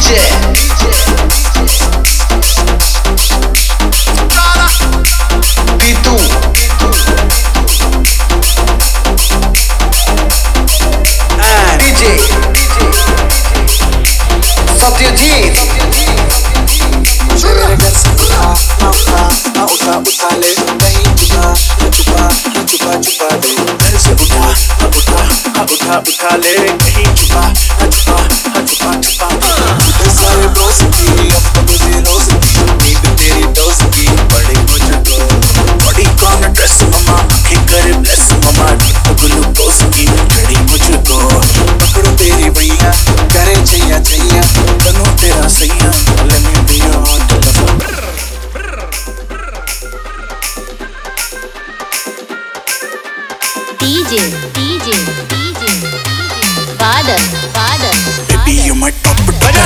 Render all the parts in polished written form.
उठा ले कहीं छुपा छुपा छुपा छुपा छुपा सारे दोस्त की अब मेरी रोज की नींद तेरी दोस्त की बड़ी मुझको बड़ी कौन ड्रेस ममा आंखें करे ब्लेस ममा ग्लूकोज की बड़ी मुझको पकड़ो तेरी भैया करे छैया छैया बनूं तेरा सैया let me be your hot lover DJ Father baby you my top baja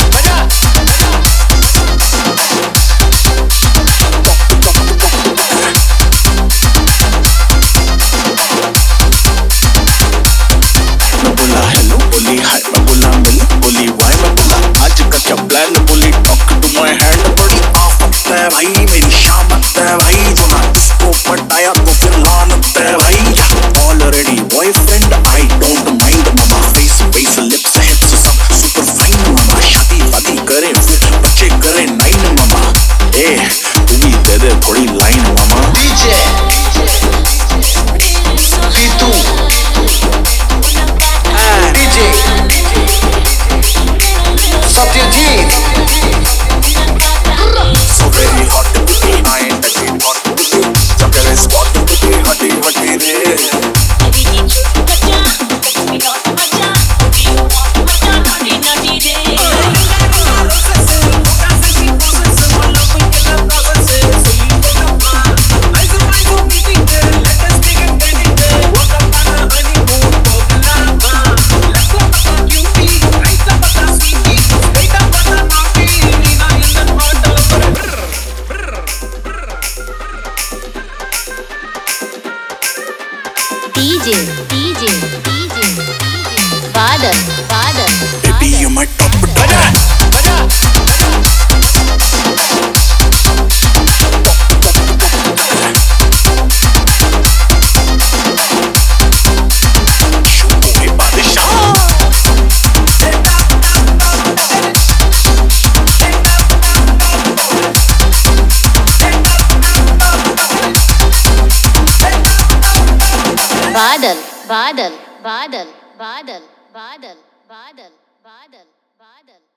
बोला हेलो बोली हाय मैं बोला मिल बोली वाई मैं बोला आज का क्या प्लान बोली टॉक टू माय हैंड बड़ी आफत है भाई मेरी शामत है भाई जो ना इसको पटाया तो फिर लानत है भाई already boyfriend I don't mind मामा फेस फेस लिप्स हिप्स सब सुपर फाइन मामा शादी वादी करे फिर बच्चे करे नाइन मामा ए तू भी दे दे थोड़ी लाइन मामा डीजे पीतू DJ Satyajit so very hot to be I ain't touching hot to be jab there is spot to be hotty hotty re DJ Father baby you my top baja Badal